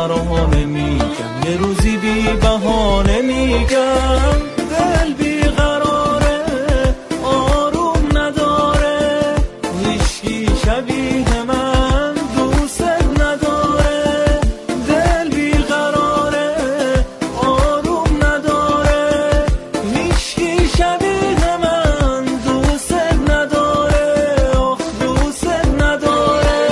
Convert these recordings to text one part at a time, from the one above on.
ترانه میگم، یه روزی بی بهانه میگم. دل بی قراره، آروم نداره، هیچکی شبیه من دوست نداره. دل بی قراره، آروم نداره، هیچکی شبیه من دوست نداره. آخ دوست نداره.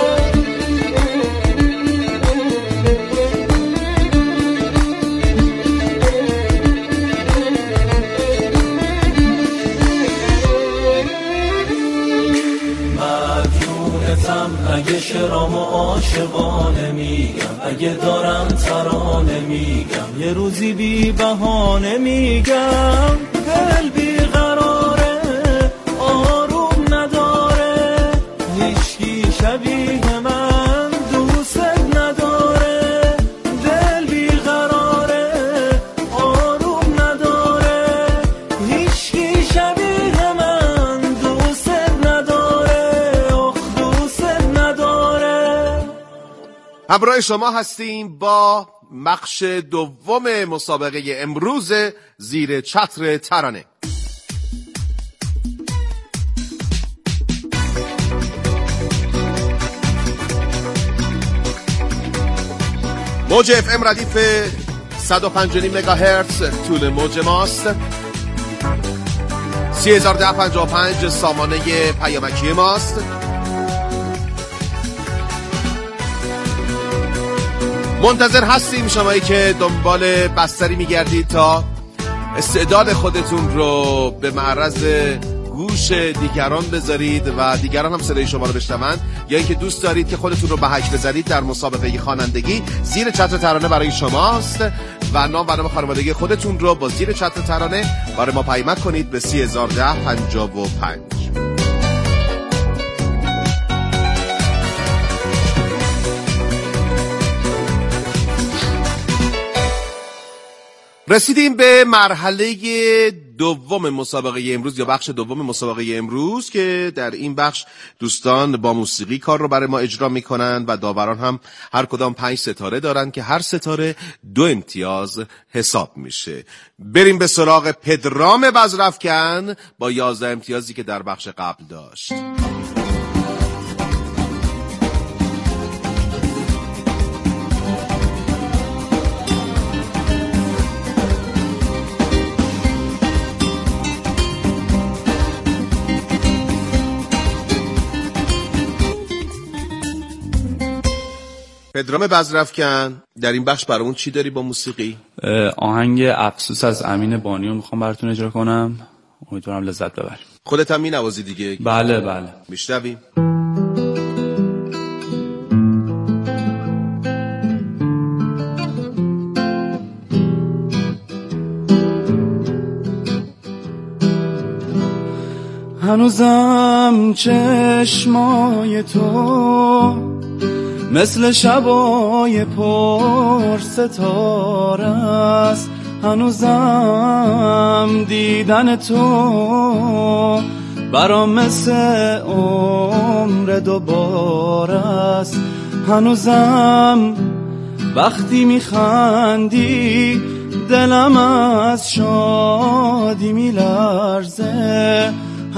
مدیونتم اگه شرام و عاشقانه میگم، اگه دارم ترانه میگم، یه روزی بی بهانه میگم. دل بی قراره، آروم نداره، هیچکی شبیه من دوست نداره. دل بی قراره، آروم نداره، هیچکی شبیه من دوست نداره. آخ دوست نداره. همراه شما هستیم با بخش دوم مسابقه امروز زیر چتر ترانه. موج اف ام ردیف 105.5 مگاهرتز طول موج ماست. 301055 سامانه پیامکی ماست. منتظر هستیم شمایی که دنبال بستری میگردید تا استعداد خودتون رو به معرض گوش دیگران بذارید و دیگران هم صدای شما رو بشنون، یا اینکه دوست دارید که خودتون رو به هک بزنید در مسابقه خوانندگی. زیر چتر ترانه برای شماست و نام و نام خانوادگی خودتون رو با زیر چتر ترانه برای ما پیامک کنید به 301055. رسیدیم به مرحله دوم مسابقه امروز یا بخش دوم مسابقه امروز که در این بخش دوستان با موسیقی کار رو برای ما اجرا میکنن و داوران هم هر کدام 5 ستاره دارن که هر ستاره 2 امتیاز حساب میشه. بریم به سراغ پدرام بزرافکن با 11 امتیازی که در بخش قبل داشت. پدرام بزرافکن در این بخش برامون چی داری با موسیقی؟ آهنگ افسوس از امین بانیو میخوام براتون اجرا کنم، امیدوارم لذت ببرید. خودت هم می‌نوازی دیگه؟ بله بله. میشنویم. هنوزم چشمای تو مثل شبای پر ستاره است، هنوزم دیدن تو برام مثل عمر دوباره است. هنوزم وقتی میخندی دلم از شادی میلرزه،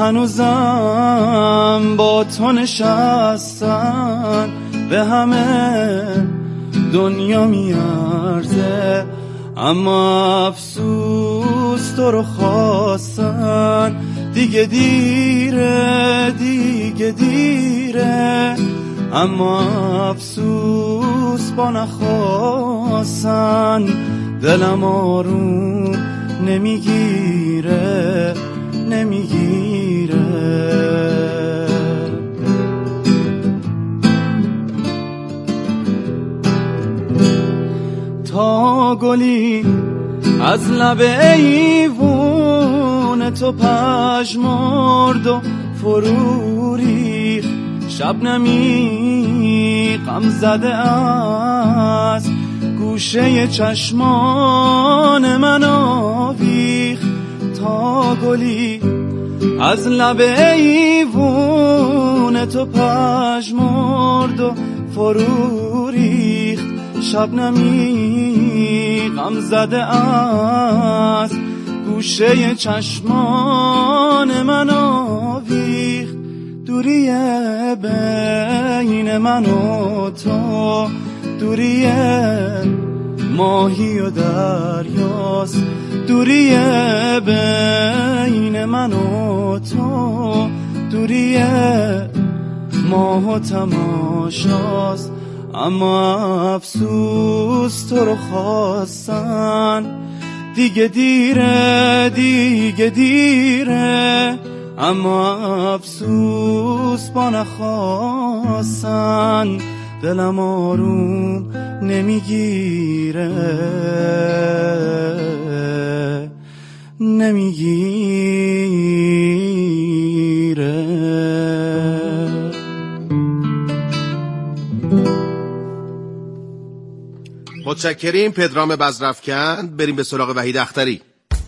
هنوزم با تو نشستن به همه دنیا میارزه. اما افسوس تو رو خواستن، دیگه دیره دیگه دیره. اما افسوس با نخواستن دلم آروم نمیگیره نمیگیره. تا گلی از لب ایوون تو پژمرد و فرو ریخت، شبنمی غم زده از گوشه چشمان من آویخت. تا گلی از لب ایوون تو پژمرد و فرو ریخت، شبنمی غم زده است گوشه چشمان من آویخت دوری بین من و تو دوری ماهی و دریاست دوری بین من و تو دوری ماه و تماشاست اما افسوس تو رو خواستن دیگه دیره اما افسوس با نخواستن دلم آروم نمیگیره متشکریم پدرام بزرافکن. بریم به سراغ وحید اختری.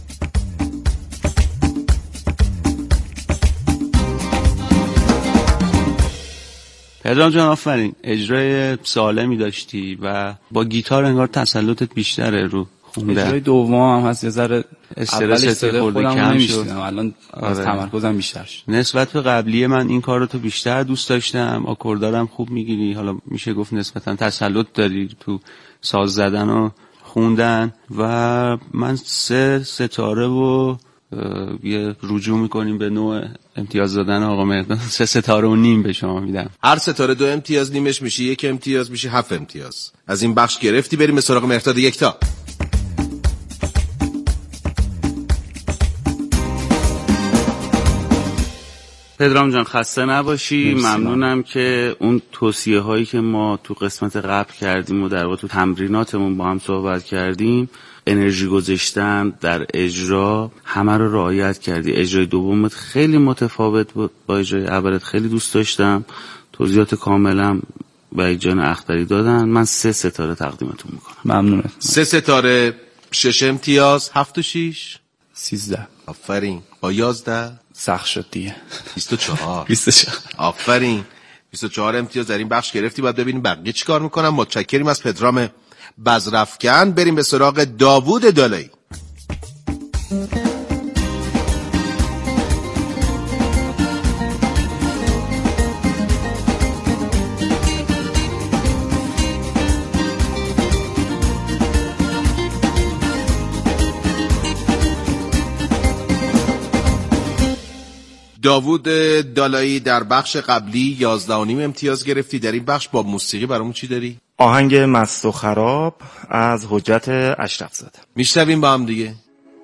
پدرام جان آفرین، اجرای سالمی داشتی و با گیتار انگار تسلطت بیشتره رو خونده. اجرای دوم هم هست یه ذره استرست خورده کم شد، الان از تمرکزم بیشتر شد. نسبت به قبلی من این کارو تو بیشتر دوست داشتم. آکوردارم خوب میگیری، حالا میشه گفت نسبتا تسلط داری تو ساز زدن و خوندن و من 3 ستاره و یه رجوع میکنیم به نوع امتیاز دادن آقا مردان. 3.5 ستاره به شما میدم. هر ستاره 2 امتیاز نیمش میشه 1 امتیاز، میشه 7 امتیاز. از این بخش گرفتی. بریم به سراغ مرداد یکتا. پدرام جان خسته نباشی. ممنونم که اون توصیه هایی که ما تو قسمت قبل کردیم و در واقع تو تمریناتمون با هم صحبت کردیم، انرژی گذاشتن در اجرا، همه رو رعایت کردی. اجرای دومت خیلی متفاوت بود با اجرای اولت، خیلی دوست داشتم. توضیحات کاملا وحید جان اختری دادن. من 3 ستاره تقدیمتون میکنم. ممنونم. 3 ستاره 6 امتیاز. 7 و 6 13. آفرین. با 11 سخت شد دیگه. 24. آفرین. 24 امتیاز در این بخش گرفتی. باید ببینیم بقیه چی کار میکنم. متشکریم از پدرام بزرافکن. بریم به سراغ داوود دالایی. داوود دالایی در بخش قبلی 11.5 امتیاز گرفتی. در این بخش با موسیقی برامون چی داری؟ آهنگ مست و خراب از حجت اشرف زاده. میشنویم با هم دیگه.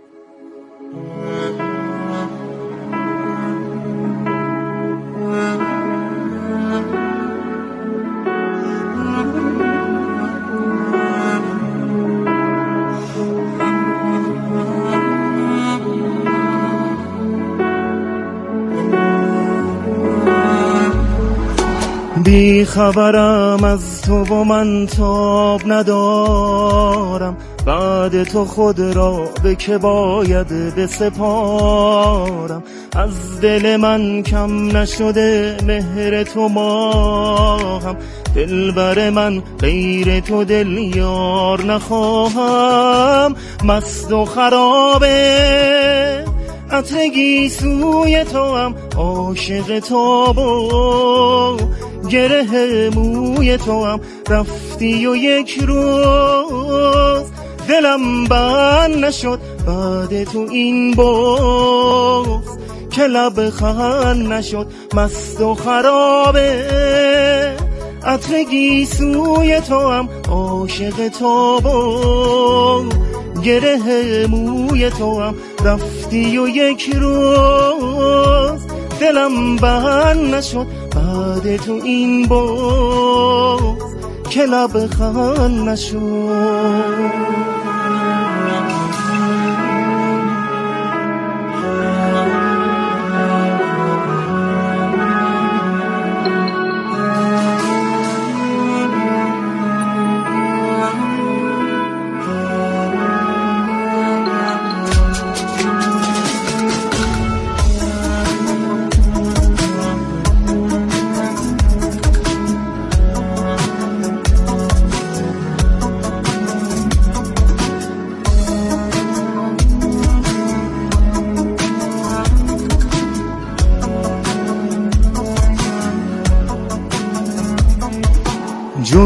بی خبرم از تو و من تاب ندارم، بعد تو خود را به که باید بسپارم. از دل من کم نشده مهر تو ماهم، دلبر من غیر تو دل یار نخواهم. مست و خرابه عطرگی سوی تو هم، عاشق تو و گره موی تو هم. رفتی و یک روز دلم بند نشد، بعد تو این بغض که لب خند نشد. مست و خرابه عطرگی سوی تو هم، عاشق تو و گره موی تو هم. رفتی و یک روز دلم بند نشد، بعد تو این بغض که لب خند نشد.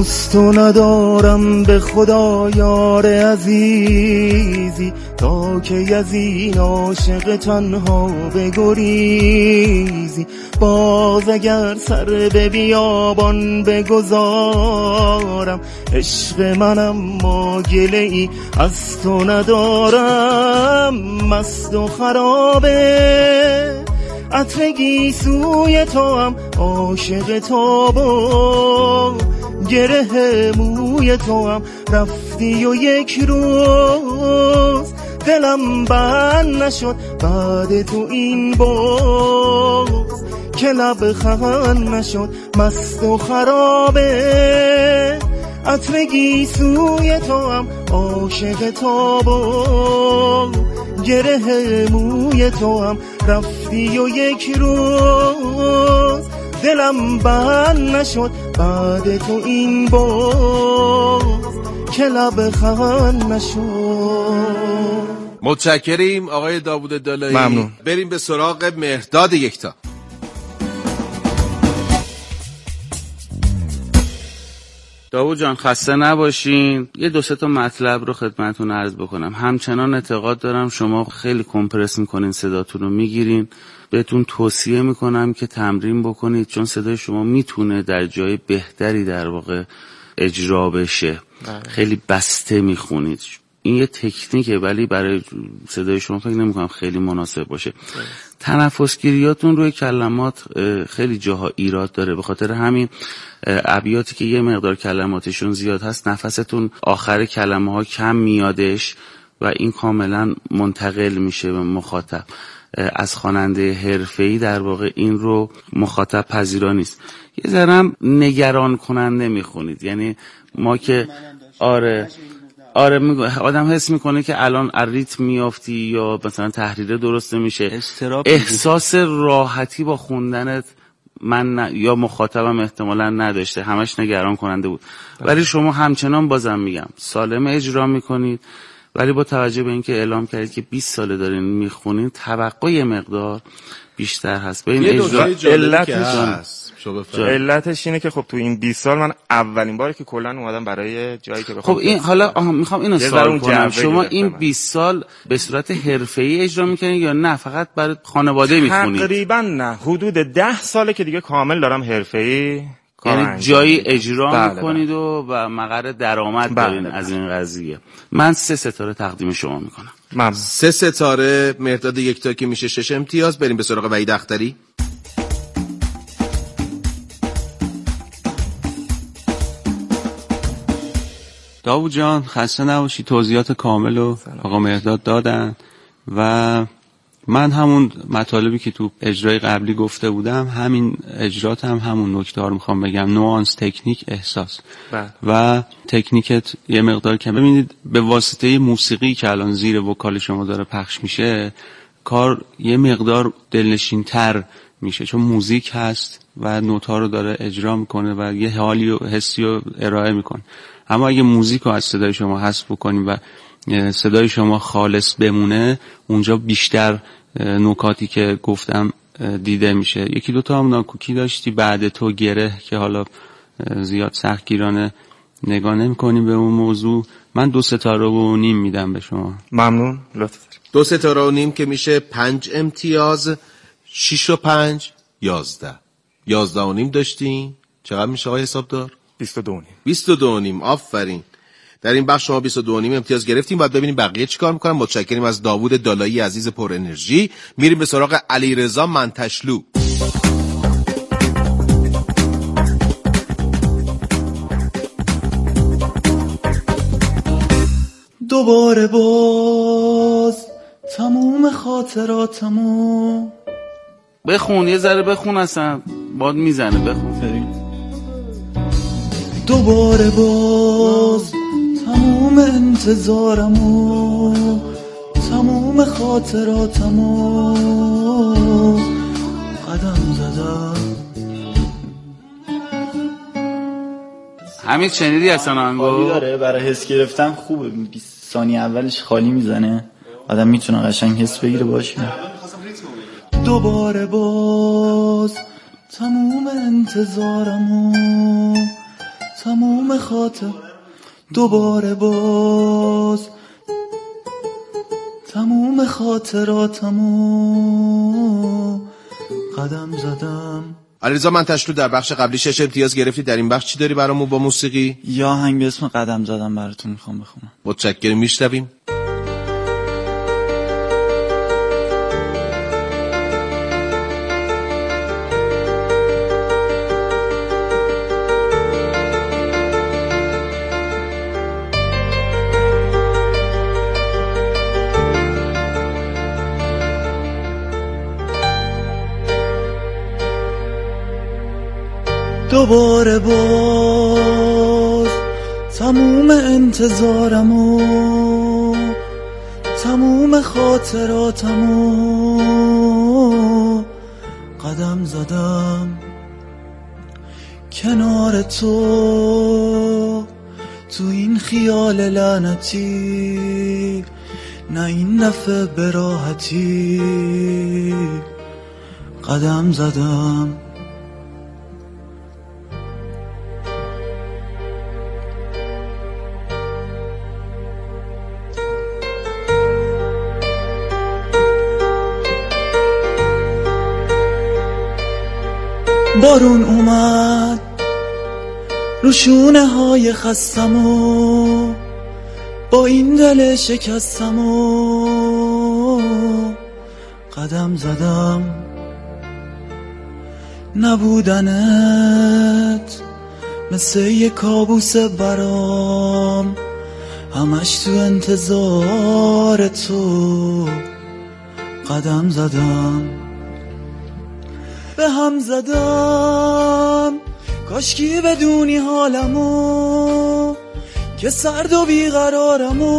جز تو ندارم به خدا یار عزیزی، تا که از این عاشق تنها بگریزی. باز اگر سر به بیابان بگذارم، عشق منم ما گله ای از تو ندارم. مست و خرابه عطر سوی تو هم عاشق تابا، گره موی تو هم رفتی و یک روز دلم بند نشد بعد تو این باز، که لبخند نشد مست و خرابه عطر سوی تو هم عاشق تابا، گره موی تو هم رفتی و یک روز دلم بند نشد بعد تو این باز، که لبخند نشد. متشکریم آقای داوود دالایی. ممنون. بریم به سراغ مهرداد یکتا. داوود جان خسته نباشین. یه 2-3 تا مطلب رو خدمتتون عرض بکنم. همچنان اعتقاد دارم شما خیلی کمپرس میکنین، صداتون رو میگیرین. بهتون توصیه میکنم که تمرین بکنید، چون صدای شما میتونه در جای بهتری در واقع اجرا بشه. خیلی بسته میخونید. این یه تکنیکه ولی برای صدای شما فکر نمیکنم خیلی مناسب باشه. تنفسگیریاتون روی کلمات خیلی جاها ایراد داره، به خاطر همین ابیاتی که یه مقدار کلماتشون زیاد هست نفستون آخر کلمه ها کم میادش و این کاملا منتقل میشه به مخاطب. از خواننده حرفه‌ای در واقع این رو مخاطب پذیرا نیست. یه ذرم نگران کننده میخونید، یعنی ما که آره آدم حس میکنه که الان ریتم میافتی یا مثلا تحریره درست نمیشه، احساس راحتی با خوندنت من یا مخاطبم احتمالا نداشته، همش نگران کننده بود. ولی شما همچنان بازم میگم سالم اجرا میکنید، ولی با توجه به اینکه اعلام کردید که 20 ساله دارین میخونین، توقع مقدار بیشتر هست. به این اجرا علتش اینه که خب تو این 20 سال من اولین باره که کلا اومدم برای جایی که بخوام. خب این حالا میخوام اینو سوال کنم، شما این 20 سال به صورت حرفه‌ای اجرا میکنین یا نه فقط برای خانواده میخونید؟ تقریبا نه، حدود 10 ساله که دیگه کامل دارم حرفه‌ای، یعنی جایی اجرا میکنید و مقر درآمد دارین از این قضیه. من 3 ستاره تقدیم شما میکنم. ممنون. 3 ستاره مهرداد یکتا که میشه 6 امتیاز. بریم به سراغ وحید اختری. داوود جان خسته نباشی، توضیحات کامل رو آقا مهرداد دادن و من همون مطالبی که تو اجرای قبلی گفته بودم همین اجرات همون نکته ها رو میخوام بگم. نوانس، تکنیک، احساس و تکنیکت یه مقدار کم. ببینید به واسطه موسیقی که الان زیر وکال شما داره پخش میشه کار یه مقدار دلنشین تر میشه، چون موزیک هست و نوتا رو داره اجرا میکنه و یه حالی و حسی رو ارائه میکنه. اما اگه موزیک رو از صدای شما حذف بکنیم و صدای شما خالص بمونه، اونجا بیشتر نکاتی که گفتم دیده میشه. 1-2 تا هم ناکوکی داشتی بعد تو گره که حالا زیاد سختگیرانه نگاه نمی کنیم به اون موضوع. من 2 ستاره و نیم میدم به شما. ممنون، لطف دارید. 2 ستاره و نیم که میشه 5 امتیاز. 6 و 5 11 و نیم داشتین. چقدر میشه آقای حسابدار؟ 22 و نیم. آفرین. در این بخش شما 22 و نیم امتیاز گرفتیم. باید ببینیم بقیه چیکار میکنن. متشکریم از داوود دالایی عزیز پر انرژی. میریم به سراغ علیرضا منتشلو. دوباره باز تموم خاطراتمو. بخون یه ذره بخون، اصلا باد میزنه. بخون. دوباره باز تموم انتظارمو، تموم خاطراتمو قدم زدم. همین شنیدی اصلا آهنگو؟ خالی داره، برای حس گرفتن خوبه. 20 ثانیه اولش خالی میزنه، آدم میتونه قشنگ حس بگیره باشه. دوباره باز تموم انتظارمو، تموم خاطر دوباره باز، تموم خاطراتمو قدم زدم. علیرضا منتشلو، در بخش قبلی 6 امتیاز گرفتی، در این بخش چی داری برامون با موسیقی؟ یا آهنگ به اسم قدم زدم براتون میخوام بخونم. متشکرم، میشنویم. دوباره باز تموم انتظارمو، تموم خاطراتمو قدم زدم کنار تو این خیال لعنتی، نه این دفعه به راحتی قدم زدم. بارون اومد رو شونه های خستمو، با این دل شکستمو قدم زدم. نبودنت مثل یه کابوس برام، همش تو انتظار تو قدم زدم. به هم زدم کاشکی بدونی حالمو، که سرد و بیقرارمو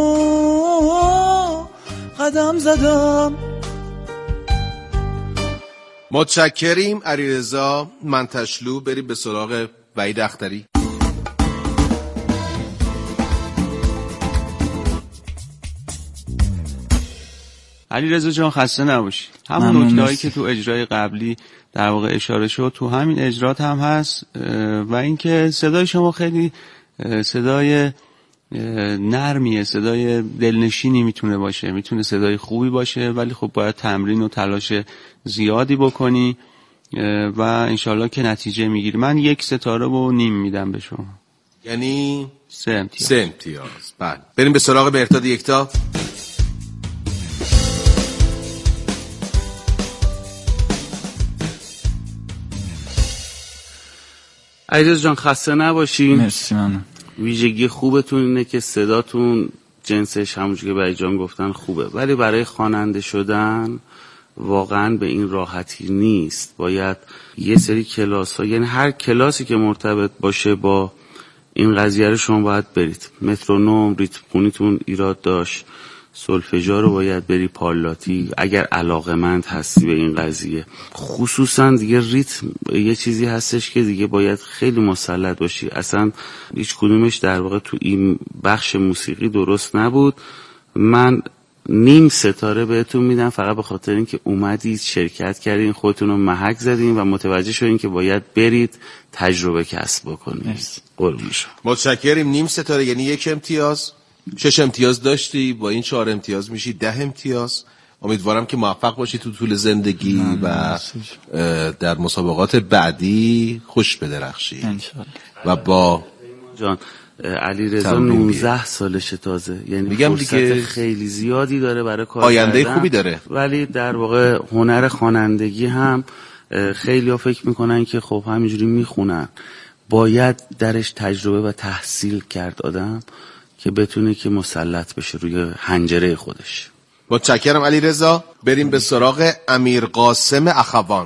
قدم زدم. متشکریم علیرضا منتشلو. بریم به سراغ وحید اختری. علیرضا جان خسته نباشی. همون نکته‌هایی که تو اجرای قبلی در واقع اشاره شد تو همین اجرات هم هست، و اینکه صدای شما خیلی صدای نرمیه، صدای دلنشینی میتونه باشه، میتونه صدای خوبی باشه، ولی خب باید تمرین و تلاش زیادی بکنی و انشالله که نتیجه میگیری. من 1 ستاره و نیم میدم به شما، یعنی 3 امتیاز. 3 امتیاز. بله، بریم به سراغ بهرداد یکتا. علیرضا جان خسته نباشین. مرسی. من ویژگی خوبتون اینه که صداتون جنسش همونجوری که برای جان گفتن خوبه، ولی برای خواننده شدن واقعا به این راحتی نیست. باید یه سری کلاس ها، یعنی هر کلاسی که مرتبط باشه با این قضیه رو شما باید برید. مترونوم، ریتم خونیتون ایراد داشت، سولفژا رو باید بری، پالاتی اگر علاقمند هستی به این قضیه. خصوصا دیگه ریتم یه چیزی هستش که دیگه باید خیلی مسلط باشی. اصلا هیچ کدومش در واقع تو این بخش موسیقی درست نبود. من 0.5 ستاره بهتون میدم فقط به خاطر اینکه اومدید شرکت کردین، خودتون رو محک زدین و متوجه شدین که باید برید تجربه کسب بکنید. قربون شما. متشکریم. 0.5 ستاره یعنی 1 امتیاز. 6 امتیاز داشتی، با این 4 امتیاز میشی 10 امتیاز. امیدوارم که موفق باشی تو طول زندگی و در مسابقات بعدی خوش بدرخشی انشالله. و با جان علیرضا 19 سالشه تازه، یعنی میگم فرصت دیگه خیلی زیادی داره برای کار آینده کردن. خوبی داره، ولی در واقع هنر خوانندگی هم خیلی ها فکر میکنن که خب همینجوری میخونن، باید درش تجربه و تحصیل کرد آدم که بتونه که مسلط بشه روی حنجره خودش. متشکرم علیرضا. بریم به سراغ امیر قاسم اخوان.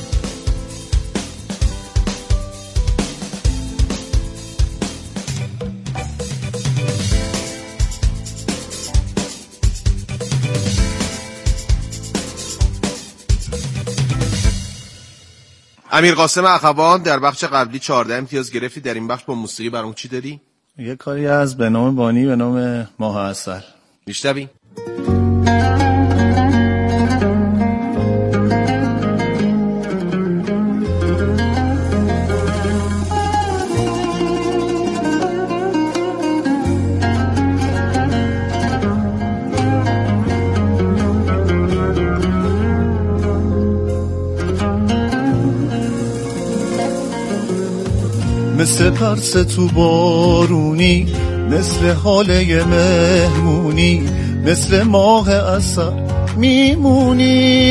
امیر قاسم اخوان، در بخش قبلی 14 امتیاز گرفتی، در این بخش با موسیقی برام چی داری؟ یه کاری از به نام بانی به نام ماه عسل. میشنویم. مثل پرس تو بارونی، مثل حاله مهمونی، مثل ماه عسل میمونی.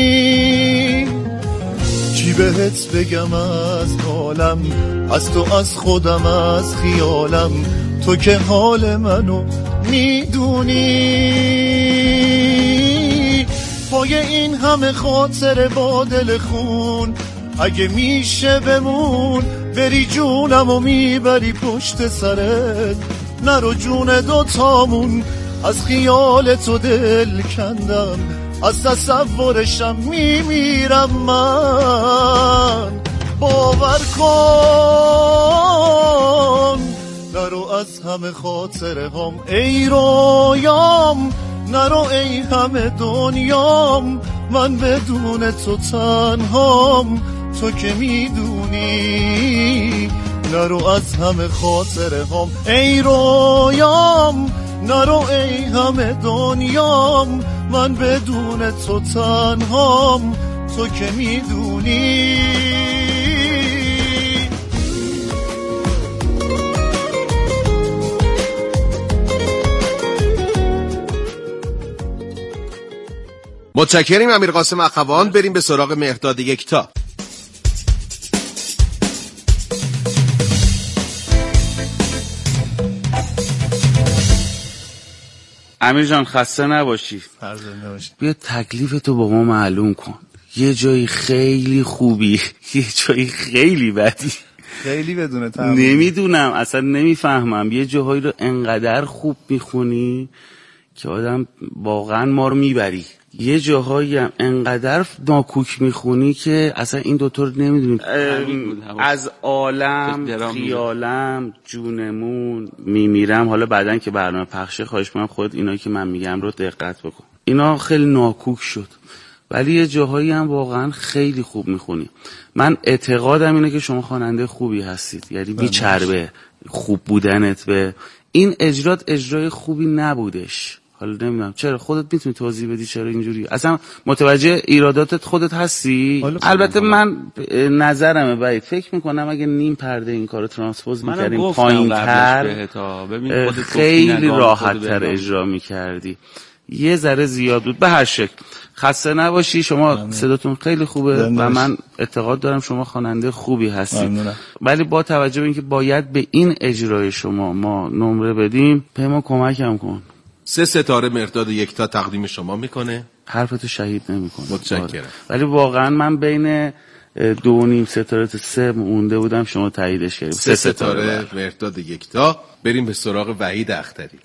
چی بهت بگم از حالم، از تو، از خودم، از خیالم، تو که حال منو میدونی. پای این همه خاطر با دل خون، اگه میشه بمون، بری جونمو میبری پشت سرت، نرو جون دوتامون. از خیال تو دل کندم، از تصورشم میمیرم من. باور کن نرو از همه خاطره هم ای رویام، نرو ای همه دنیام، من بدون تو تنهام، تو که میدونی. نرو از همه خاطره هم ای رویام، نرو ای همه دنیام، من بدون تو تنهام، تو که میدونی. متشکریم امیر قاسم اخوان. بریم به سراغ مهرداد یکتا. امیر جان خسته نباشی. بیا تکلیفتو با ما معلوم کن. یه جایی خیلی خوبی، یه جایی خیلی بدی. خیلی بدونه تمام. نمیدونم، اصلا نمیفهمم. یه جاهایی رو انقدر خوب میخونی که آدم واقعا ما رو میبری، یه جاهایی هم انقدر ناکوک میخونی که اصلا این دوتا رو نمیدونیم. از عالم، خیالم، جونمون، میمیرم. حالا بعدن که برنامه پخشه خواهش میکنم خودت اینایی که من میگم رو دقت بکن. اینا خیلی ناکوک شد، ولی یه جاهایی هم واقعا خیلی خوب میخونی. من اعتقادم اینه که شما خواننده خوبی هستید، یعنی بیچربه خوب بودنت به این اجرات اجرای خوبی نبودش. حالا نمیدونم چرا، خودت میتونی توضیح بدی چرا اینجوری؟ اصلا متوجه ایراداتت خودت هستی؟ البته من نظرمه بعید فکر میکنم اگه نیم پرده این کارو ترانسپوز میکردیم پایین‌تر خیلی راحت‌تر اجرا میکردی. یه ذره زیاد بود. به هر شکل خسته نباشی. شما صداتون خیلی خوبه و من اعتقاد دارم شما خواننده خوبی هستید، ولی با توجه به اینکه باید به این اجرای شما ما نمره بدیم، پیمان کمکم کن. 3 ستاره مهرداد یکتا تقدیم شما میکنه. حرفتو شهید نمیکنه. متشکرم. ولی واقعا من بین 2.5 ستاره تا 3 مونده بودم، شما تاییدش کردید. 3 ستاره مهرداد یکتا. بریم به سراغ وحید اختری.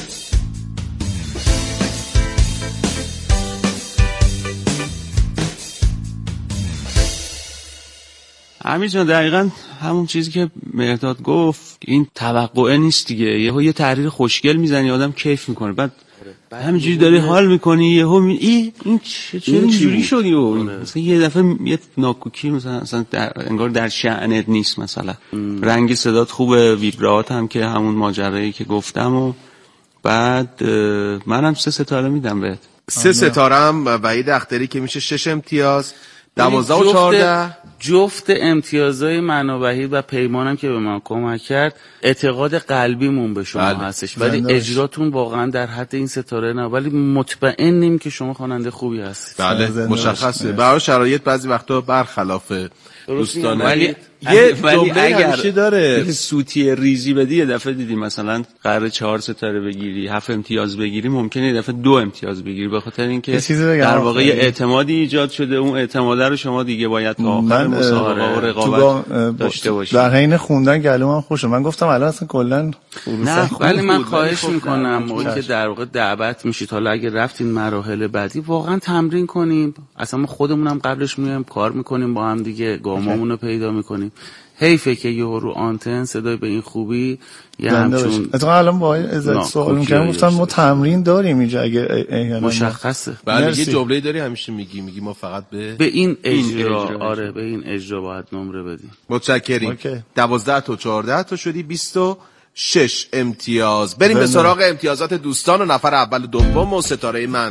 امیر جان دقیقاً همون چیزی که مهرداد گفت، این توقعه نیست دیگه. یه تحریر خوشگل میزنی آدم کیف میکنه، بعد همینجوری داری حال میکنی یهو این چرا اینجوری شدی؟ مثلا یه دفعه یه ناکوکی مثلا انگار در شأنت نیست. مثلا رنگ صدات خوبه، ویبرات هم که همون ماجرایی که گفتم، و بعد منم 3 ستاره میدم بهت. 3 ستاره هم وحید اختری که میشه 6 امتیاز. 12 و 14 جفت امتیازهای من و وحید و پیمانم که به من کمک کرد اعتقاد قلبیمون به شما هستش، ولی اجراتون واقعا در حد این ستاره نه، ولی مطمئنیم که شما خواننده خوبی هستید. بله مشخصه. برای شرایط بعضی وقتا برخلاف دوستانه، ولی یه جمله همیشه داره سوتی ریزی بدی. یه دفعه دیدی مثلا قرار 4 ستاره بگیری، 7 امتیاز بگیری، ممکنه یه دفعه 2 امتیاز بگیری، به خاطر اینکه در واقع اعتمادی ایجاد شده. اون اعتماد رو شما دیگه باید تا آخر مسابقه و رقابت داشته باشید. در حین خوندن گلومم خوشه. من گفتم الان اصلا کلا نه، ولی من خواهش میکنم موقعی که در واقع دعوت میشید، حالا اگه رفتین مراحل بعدی واقعا تمرین کنیم. اصلا ما خودمونم قبلش میایم کار میکنیم با هم دیگه، گامامون رو پیدا میکنیم. حیفه که یه رو آنتن صدای به این خوبی یه همچون اتفاقا الان با ازت سوال میکنم، گفتم ما تمرین داریم اینجا اگه مشخصه. بله یه جمله داری همیشه میگی ما فقط به این اجرا آره به این اجرا باید نمره بدیم. متشکریم. 12 تا 14 تا شدی 26 امتیاز. بریم به سراغ امتیازات دوستان و نفر اول و دوم و ستاره من.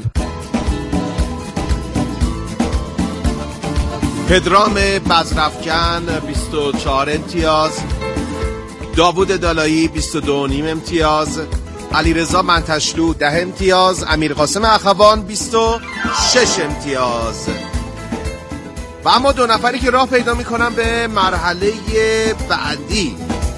پدرام بزرفکن 24 امتیاز. داوود دالایی 22.5 امتیاز، علیرضا منتشلو 10 امتیاز، امیرقاسم اخوان 26 امتیاز. و اما 2 نفری که راه پیدا میکنن به مرحله بعدی.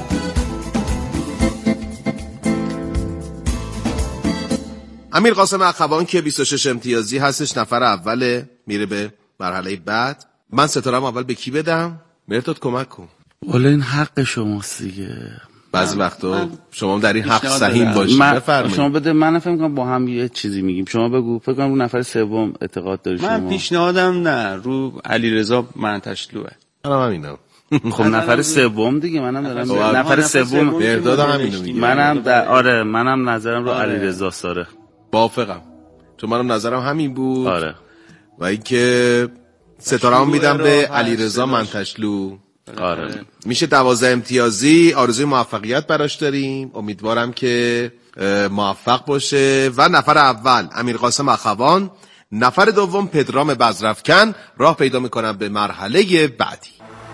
امیرقاسم اخوان که 26 امتیازی هستش، نفر اوله، میره به مرحله بعد. من ستارم اول به کی بدم؟ مرداد کمک کن. والا این حق شماست دیگه. بعضی وقتا شما در این حق سهیم باشید. بفرمایید. شما بده. من فکر می‌کنم با هم یه چیزی میگیم. شما بگو. فکر کنم رو نفر سوم اعتقاد داری شما. من پیشنهادم نه رو علیرضا منتشلوه. منم همینم. خب نفر سوم دیگه منم دارم. نفر سوم مرداد همینو میگه. منم نظرم رو علیرضا ساره. موافقم. تو منم نظرم همین بود. آره. و اینکه ستاره‌ام میدم به علیرضا منتشلو. آره. میشه 12 امتیازی. آرزوی موفقیت براش داریم. امیدوارم که موفق باشه. و نفر اول امیرقاسم اخوان، نفر دوم پدرام بزرفکن راه پیدا میکنن به مرحله بعدی.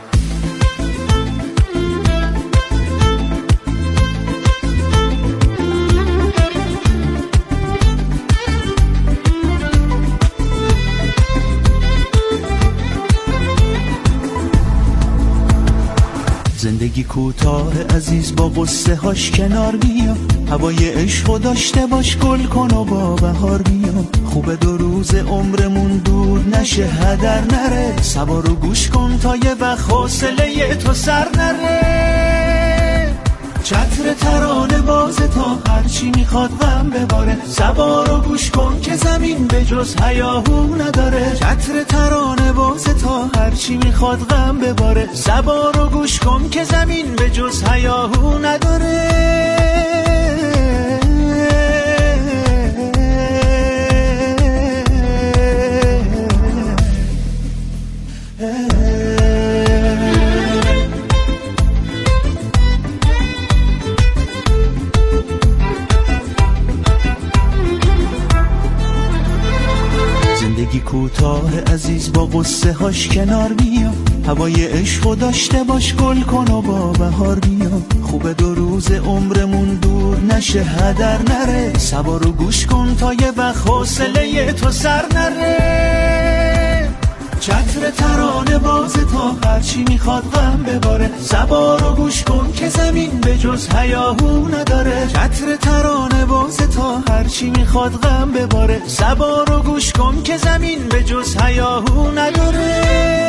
زندگی کوتاه عزیز، با قصه هاش کنار بیا، هوای عشقو داشته باش، گل کن و با بهار بیا. خوبه 2 روز عمرمون دور نشه، هدر نره، سوار و گوش کن تا یه وقت حوصله تو سر نره. چتر ترانه باز تا هرچی میخواد غم بباره، سوار و گوش کن که زمین به جز هیاهو نداره. چتر ترانه باز تا هرچی میخواد غم بباره، سوار و گوش کن که زمین به جز هیاهو نداره. زندگی کوتاه عزیز، با قصه هاش کنار بیا، هوای عشقو داشته باش، گل کن و با بهار بیا. خوبه 2 روز عمرمون دور نشه، هدر نره، سوار و گوش کن تا یه وقت حوصله تو سر نره. چتر ترانه باز تا هرچی میخواد غم بباره، سوار و گوش کن که زمین به جز هیاهو نداره. چتر ترانه باز تا هرچی میخواد غم بباره، سوار و گوش کن که زمین به جز هیاهو نداره.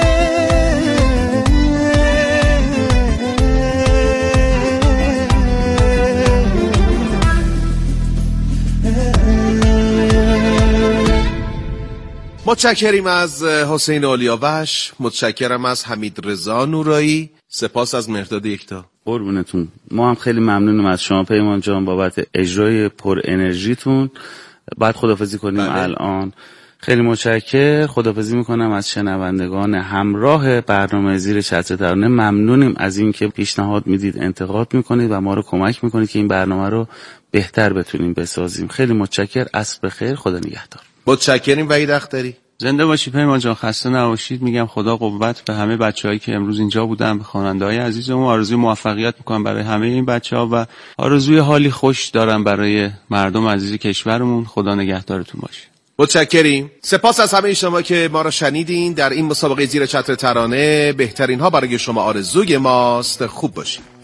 متشکریم از حسین اولیاوش، متشکرم از حمید رضا نورایی، سپاس از مرداد یکتا. قربونتون. ما هم خیلی ممنونیم از شما پیمان جان بابت اجرای پر انرژیتون. بعد خداحافظی کنیم. الان خیلی متشکر. خداحافظی میکنم از شنوندگان همراه برنامه زیر چتر ترانه. ممنونیم از اینکه پیشنهاد میدید، انتقاد میکنید و ما رو کمک میکنید که این برنامه رو بهتر بتونیم بسازیم. خیلی متشکر. عصر بخیر. خدا نگهدار. متشکریم وحید اختری. زنده باشی پیمان جان، خسته نباشید. میگم خدا قوت به همه بچه‌هایی که امروز اینجا بودن، به خواننده‌های عزیزمون آرزوی موفقیت میکنم برای همه این بچه‌ها و آرزوی حالی خوش دارم برای مردم عزیز کشورمون. خدا نگهدارتون باشه. متشکریم. سپاس از همه شما که ما را شنیدین در این مسابقه زیر چتر ترانه. بهترین ها برای شما آرزوی ماست. خوب باشید.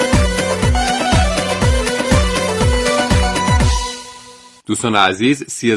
دوستان عزیز